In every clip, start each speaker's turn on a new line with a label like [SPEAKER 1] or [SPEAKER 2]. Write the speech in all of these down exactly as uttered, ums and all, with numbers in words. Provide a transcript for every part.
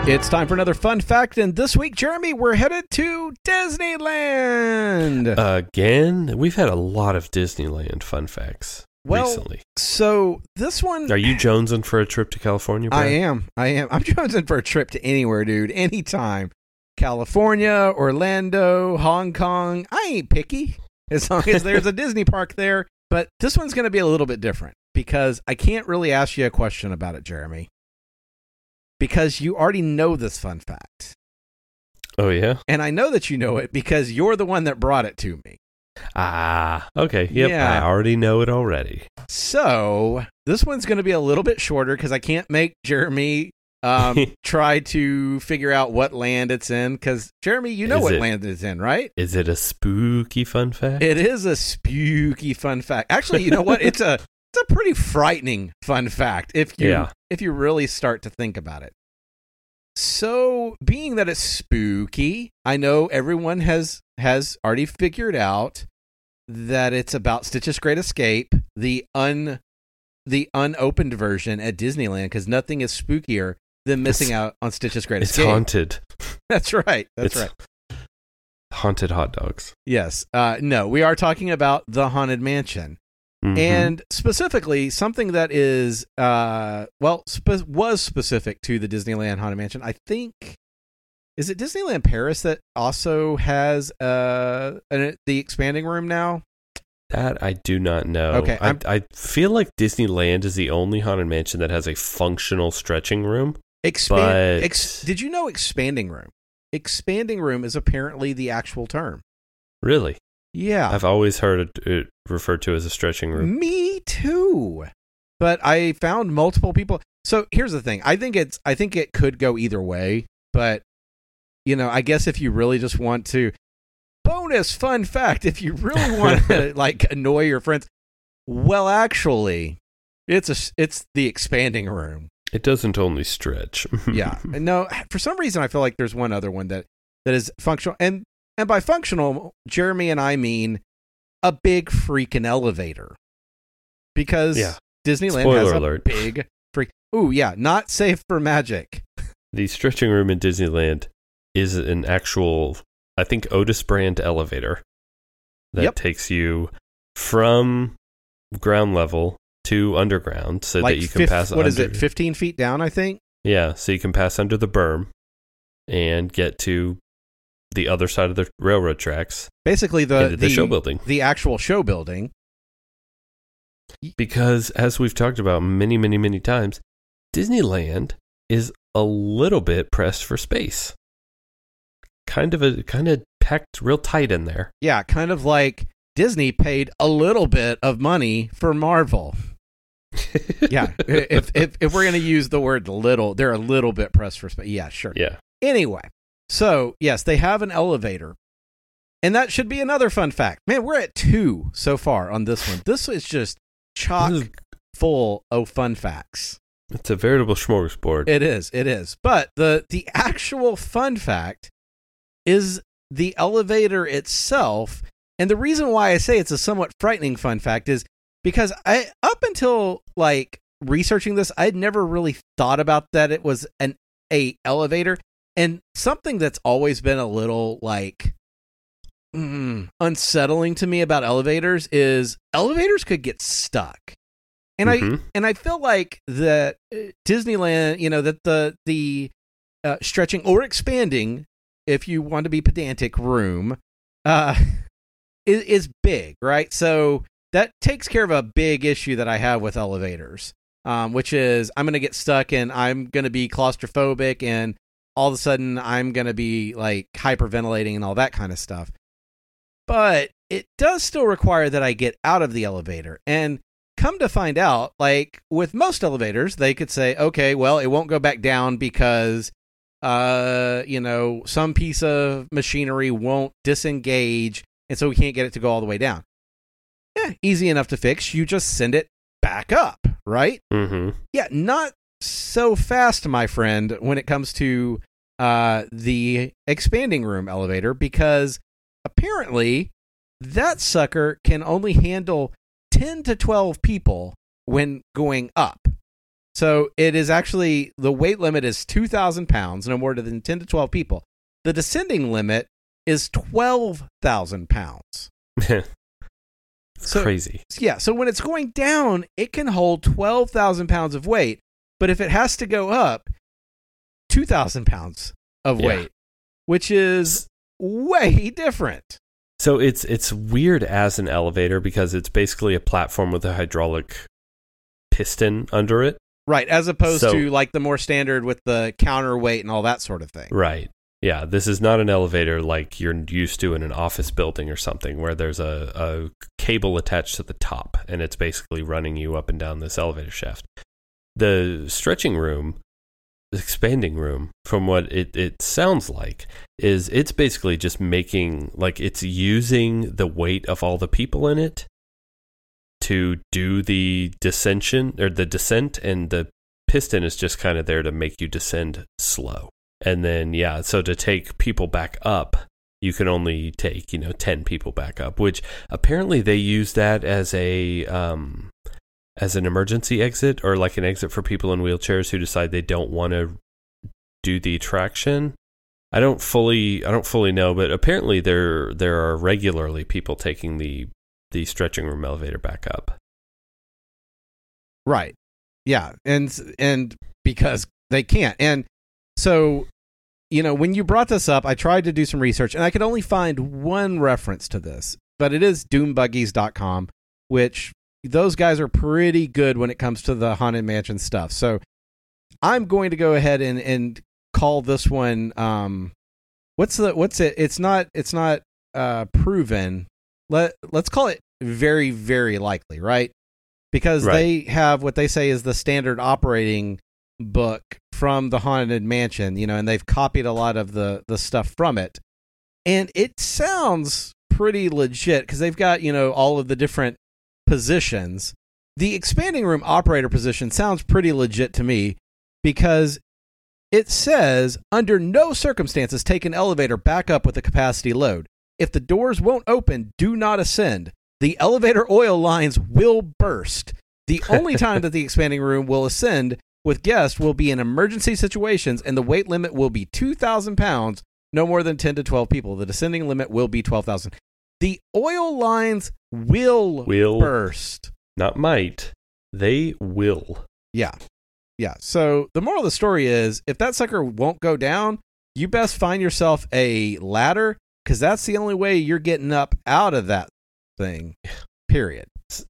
[SPEAKER 1] It's time for another fun fact, and this week, Jeremy, we're headed to Disneyland.
[SPEAKER 2] Again? We've had a lot of Disneyland fun facts
[SPEAKER 1] well,
[SPEAKER 2] recently.
[SPEAKER 1] So this one...
[SPEAKER 2] Are you jonesing for a trip to California, Brad?
[SPEAKER 1] I am. I am. I'm jonesing for a trip to anywhere, dude. Anytime. California, Orlando, Hong Kong. I ain't picky as long as there's a Disney park there. But this one's going to be a little bit different because I can't really ask you a question about it, Jeremy. Because you already know this fun fact.
[SPEAKER 2] Oh, yeah?
[SPEAKER 1] And I know that you know it because you're the one that brought it to me.
[SPEAKER 2] Ah, okay. Yep,
[SPEAKER 1] yeah.
[SPEAKER 2] I already know it already.
[SPEAKER 1] So, this one's going to be a little bit shorter because I can't make Jeremy um, try to figure out what land it's in. Because, Jeremy, you know
[SPEAKER 2] Is
[SPEAKER 1] what
[SPEAKER 2] it-
[SPEAKER 1] land it's in, right?
[SPEAKER 2] Is it a spooky fun fact?
[SPEAKER 1] It is a spooky fun fact. Actually, you know what? It's a it's a pretty frightening fun fact if you
[SPEAKER 2] Yeah.
[SPEAKER 1] if you really start to think about it. So, being that it's spooky, I know everyone has has already figured out that it's about Stitch's Great Escape, the un the unopened version at Disneyland, because nothing is spookier than missing
[SPEAKER 2] It's-
[SPEAKER 1] out on Stitch's Great
[SPEAKER 2] It's
[SPEAKER 1] Escape.
[SPEAKER 2] haunted.
[SPEAKER 1] That's right. That's
[SPEAKER 2] It's
[SPEAKER 1] right.
[SPEAKER 2] Haunted hot dogs.
[SPEAKER 1] Yes. Uh, no, we are talking about the Haunted Mansion.
[SPEAKER 2] Mhm.
[SPEAKER 1] And specifically, something that is, uh, well, spe- was specific to the Disneyland Haunted Mansion. I think, is it Disneyland Paris that also has uh, an, the expanding room now?
[SPEAKER 2] That I do not know.
[SPEAKER 1] Okay,
[SPEAKER 2] I,
[SPEAKER 1] I'm-
[SPEAKER 2] I feel like Disneyland is the only haunted mansion that has a functional stretching room.
[SPEAKER 1] Expand.
[SPEAKER 2] But-
[SPEAKER 1] Ex- did you know expanding room? Expanding room is apparently the actual term.
[SPEAKER 2] Really?
[SPEAKER 1] Yeah.
[SPEAKER 2] I've always heard it, it referred to as a stretching room.
[SPEAKER 1] Me too. But I found multiple people. So here's the thing. I think it's I think it could go either way, but you know, I guess if you really just want to bonus fun fact, if you really want to like annoy your friends, well actually, it's a it's the expanding room.
[SPEAKER 2] It doesn't only stretch.
[SPEAKER 1] Yeah. No, for some reason I feel like there's one other one that that is functional. And and by functional, Jeremy and I mean a big freaking elevator. Because
[SPEAKER 2] Yeah.
[SPEAKER 1] Disneyland
[SPEAKER 2] Spoiler
[SPEAKER 1] has a
[SPEAKER 2] alert.
[SPEAKER 1] big freak. Ooh, yeah, not safe for magic.
[SPEAKER 2] The stretching room in Disneyland is an actual, I think, Otis brand elevator that
[SPEAKER 1] Yep.
[SPEAKER 2] takes you from ground level to underground so
[SPEAKER 1] Like
[SPEAKER 2] that you can
[SPEAKER 1] fif-
[SPEAKER 2] pass
[SPEAKER 1] what
[SPEAKER 2] under.
[SPEAKER 1] is it, fifteen feet down, I think?
[SPEAKER 2] Yeah, so you can pass under the berm and get to the other side of the railroad tracks
[SPEAKER 1] Basically the
[SPEAKER 2] into the,
[SPEAKER 1] the,
[SPEAKER 2] show building.
[SPEAKER 1] the actual show building.
[SPEAKER 2] Because as we've talked about many, many, many times, Disneyland is a little bit pressed for space. Kind of a kind of packed real tight in there.
[SPEAKER 1] Yeah, kind of like Disney paid a little bit of money for Marvel. Yeah, if if if we're going to use the word little, they're a little bit pressed for space. Yeah, sure.
[SPEAKER 2] Yeah.
[SPEAKER 1] Anyway, so yes, they have an elevator. And that should be another fun fact. Man, we're at two so far on this one. This is just chock
[SPEAKER 2] This is-
[SPEAKER 1] full of fun facts.
[SPEAKER 2] It's a veritable smorgasbord.
[SPEAKER 1] It is, it is. But the the actual fun fact is the elevator itself. And the reason why I say it's a somewhat frightening fun fact is because I up until like researching this, I'd never really thought about that it was an a elevator. And something that's always been a little like mm, unsettling to me about elevators is elevators could get stuck. And
[SPEAKER 2] Mhm.
[SPEAKER 1] I and I feel like that uh, Disneyland, you know, that the the uh, stretching or expanding, if you want to be pedantic, room uh, is, is big, right? So that takes care of a big issue that I have with elevators, um, which is I'm going to get stuck and I'm going to be claustrophobic and all of a sudden I'm going to be like hyperventilating and all that kind of stuff. But it does still require that I get out of the elevator. And come to find out, like with most elevators, they could say, okay, well, it won't go back down because, uh, you know, some piece of machinery won't disengage. And so we can't get it to go all the way down. Yeah, easy enough to fix. You just send it back up, right?
[SPEAKER 2] Mm-hmm.
[SPEAKER 1] Yeah, not so fast, my friend, when it comes to uh, the expanding room elevator, because apparently that sucker can only handle ten to twelve people when going up. So it is actually, the weight limit is two thousand pounds, no more than ten to twelve people. The descending limit is twelve thousand pounds.
[SPEAKER 2] It's
[SPEAKER 1] so,
[SPEAKER 2] crazy.
[SPEAKER 1] Yeah, so when it's going down, it can hold twelve thousand pounds of weight, but if it has to go up, two thousand pounds of
[SPEAKER 2] Yeah.
[SPEAKER 1] weight, which is way different.
[SPEAKER 2] So it's it's weird as an elevator because it's basically a platform with a hydraulic piston under it.
[SPEAKER 1] Right, as opposed
[SPEAKER 2] So-
[SPEAKER 1] to like the more standard with the counterweight and all that sort of thing.
[SPEAKER 2] Right. Yeah, this is not an elevator like you're used to in an office building or something where there's a, a cable attached to the top and it's basically running you up and down this elevator shaft. The stretching room, the expanding room, from what it, it sounds like, is it's basically just making, like it's using the weight of all the people in it to do the descension or the descent, and the piston is just kind of there to make you descend slow. And then, yeah, so to take people back up, you can only take, you know, ten people back up, which apparently they use that as a, um, as an emergency exit, or like an exit for people in wheelchairs who decide they don't want to do the traction. I don't fully, I don't fully know, but apparently there, there are regularly people taking the, the stretching room elevator back up.
[SPEAKER 1] Right. Yeah. And, and because they can't. And so, you know, when you brought this up, I tried to do some research and I could only find one reference to this, but it is doom buggies dot com, which those guys are pretty good when it comes to the Haunted Mansion stuff. So I'm going to go ahead and, and call this one, um, what's the, what's it? It's not, it's not, uh, proven. Let, let's call it very, very likely, right? Because
[SPEAKER 2] Right.
[SPEAKER 1] they have what they say is the standard operating book from the Haunted Mansion, you know, and they've copied a lot of the, the stuff from it. And it sounds pretty legit because they've got, you know, all of the different positions. The expanding room operator position sounds pretty legit to me because it says, under no circumstances take an elevator back up with a capacity load. If the doors won't open, do not ascend. The elevator oil lines will burst. The only time that the expanding room will ascend with guests will be in emergency situations, and the weight limit will be two thousand pounds, no more than ten to twelve people. The descending limit will be twelve thousand. The oil lines will,
[SPEAKER 2] Will.
[SPEAKER 1] burst.
[SPEAKER 2] Not might, they will.
[SPEAKER 1] Yeah. Yeah. So the moral of the story is, if that sucker won't go down, you best find yourself a ladder, because that's the only way you're getting up out of that thing, period.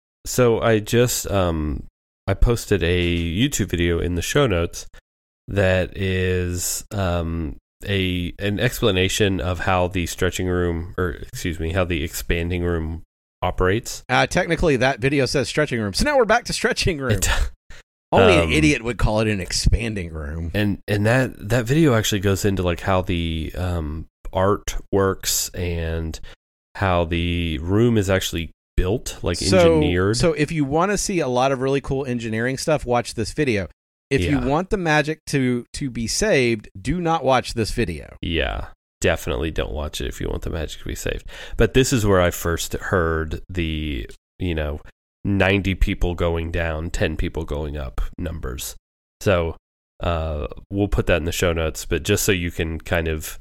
[SPEAKER 2] So I just um I posted a YouTube video in the show notes that is um a an explanation of how the stretching room, or excuse me, how the expanding room operates.
[SPEAKER 1] Uh, technically, that video says stretching room. So now we're back to stretching room.
[SPEAKER 2] It,
[SPEAKER 1] Only
[SPEAKER 2] um,
[SPEAKER 1] an idiot would call it an expanding room.
[SPEAKER 2] and and that that video actually goes into like how the um art works and how the room is actually built, like
[SPEAKER 1] So,
[SPEAKER 2] engineered.
[SPEAKER 1] so if you want to see a lot of really cool engineering stuff, watch this video. If
[SPEAKER 2] Yeah.
[SPEAKER 1] you want the magic to to be saved, do not watch this video.
[SPEAKER 2] Yeah, definitely don't watch it if you want the magic to be saved. But this is where I first heard the, you know, ninety people going down, ten people going up numbers. So uh, we'll put that in the show notes, but just so you can kind of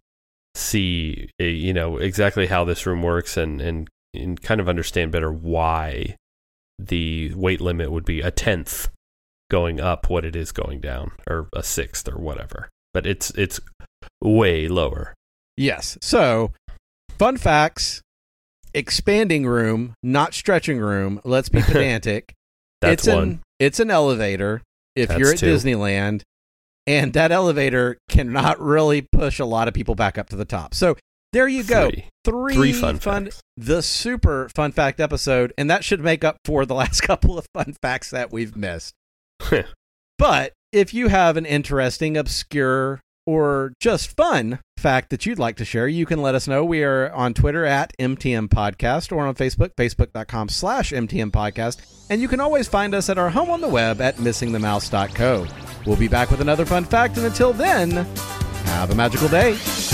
[SPEAKER 2] see, uh, you know, exactly how this room works and, and, and kind of understand better why the weight limit would be a tenth going up what it is going down, or a sixth or whatever. But it's it's way lower.
[SPEAKER 1] Yes. So, fun facts: expanding room, not stretching room. Let's be pedantic.
[SPEAKER 2] That's
[SPEAKER 1] it's
[SPEAKER 2] one.
[SPEAKER 1] An, it's an elevator. If
[SPEAKER 2] That's
[SPEAKER 1] you're at
[SPEAKER 2] two.
[SPEAKER 1] Disneyland, and that elevator cannot really push a lot of people back up to the top. So there you go.
[SPEAKER 2] Three.
[SPEAKER 1] Three,
[SPEAKER 2] Three fun
[SPEAKER 1] fun,
[SPEAKER 2] facts.
[SPEAKER 1] the super fun fact episode, and that should make up for the last couple of fun facts that we've missed. But if you have an interesting, obscure, or just fun fact that you'd like to share, you can let us know. We are on Twitter at M T M Podcast, or on Facebook, facebook.com slash MTM Podcast. And you can always find us at our home on the web at missing the mouse dot co. We'll be back with another fun fact, and until then, have a magical day.